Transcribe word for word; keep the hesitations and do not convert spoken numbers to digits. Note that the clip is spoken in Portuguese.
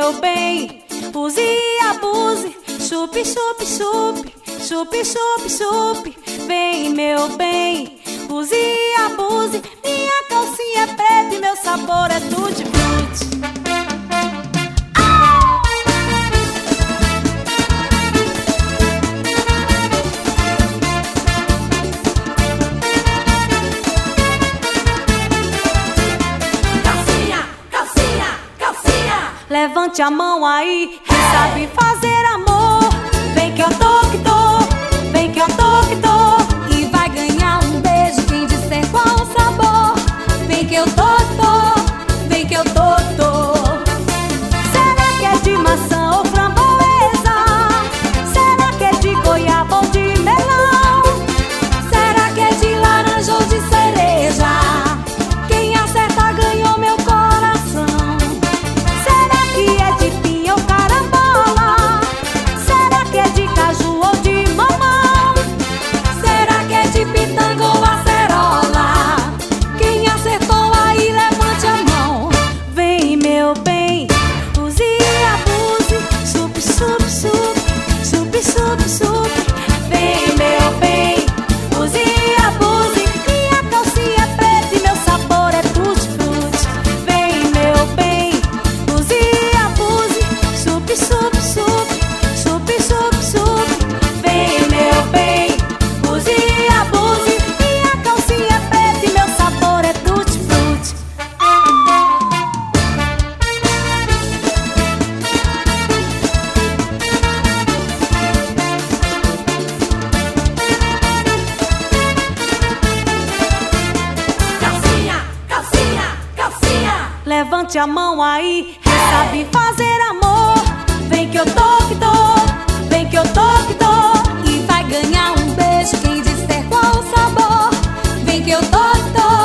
meu bem, use e abuse. Chupe, chupe, chupe, chupe, chupe, chupe. Vem, meu bem, use e abuse. Minha calcinha é preta e meu sabor é tutti-frutti. Levante a mão aí, quem sabe fazer amor. Vem que eu tô que tô, vem que eu tô que tô. E vai ganhar um beijo quem disser qual o sabor. Vem que eu tô que tô, vem que eu tô que tô. Será que é de maçã ou framboesa? Será que é de goiaba ou de melão? Será que é de laranja ou de cereja? Quem acerta ganhou meu coração. É de pinha ou carambola? Será que é de caju ou de mamão? Será que é de pitanga ou acerola? Quem acertou aí levante a mão. Vem, meu bem, use e abuse. Supe, supe, supe, supe, supe, supe. Vem, meu bem, use e abuse. Minha calcinha é preta e meu sabor é tutti-frutti. Vem, meu bem, use e abuse. Supe, supe, supe, supe, supe, supe. Vem, meu bem, use e abuse. Minha calcinha é preta e meu sabor é tutti-frutti. Calcinha, calcinha, calcinha. Levante a mão aí, quem sabe fazer amor. Vem que eu tô que tô, vem que eu tô que tô. E vai ganhar um beijo quem disser qual o sabor. Vem que eu tô que tô.